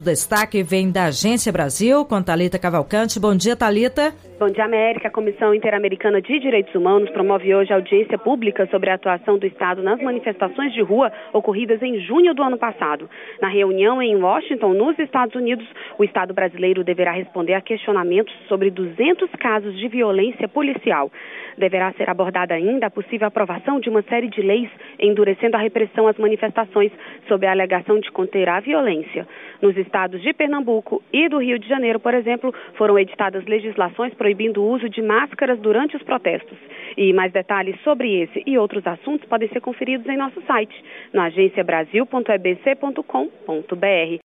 O destaque vem da Agência Brasil, com Thalita Cavalcante. Bom dia, Thalita. Bom dia, América. A Comissão Interamericana de Direitos Humanos promove hoje audiência pública sobre a atuação do Estado nas manifestações de rua ocorridas em junho do ano passado. Na reunião em Washington, nos Estados Unidos, o Estado brasileiro deverá responder a questionamentos sobre 200 casos de violência policial. Deverá ser abordada ainda a possível aprovação de uma série de leis endurecendo a repressão às manifestações sob a alegação de conter a violência. Nos estados de Pernambuco e do Rio de Janeiro, por exemplo, foram editadas legislações proibindo o uso de máscaras durante os protestos. E mais detalhes sobre esse e outros assuntos podem ser conferidos em nosso site, no agenciabrasil.ebc.com.br.